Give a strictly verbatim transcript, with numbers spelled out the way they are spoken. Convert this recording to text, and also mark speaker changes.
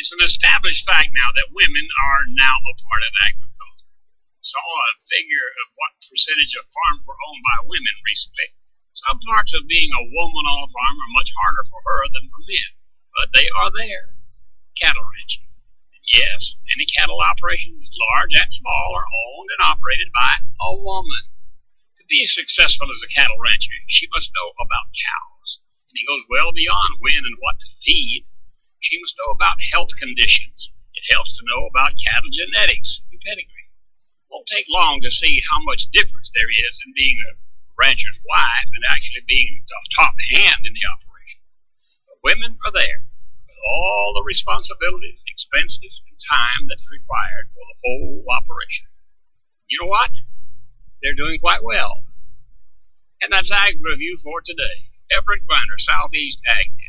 Speaker 1: It's an established fact now that women are now a part of agriculture. Saw a figure of what percentage of farms were owned by women recently. Some parts of being a woman on a farm are much harder for her than for men, but they are there. Cattle ranching. Yes, many cattle operations, large and small, are owned and operated by a woman. To be successful as a cattle rancher, she must know about cows, and it goes well beyond when and what to feed. She must know about health conditions. It helps to know about cattle genetics and pedigree. It won't take long to see how much difference there is in being a rancher's wife and actually being the top hand in the operation. But women are there with all the responsibilities, expenses, and time that's required for the whole operation. You know what? They're doing quite well. And that's Ag Review for today. Everett Griner, Southeast Ag.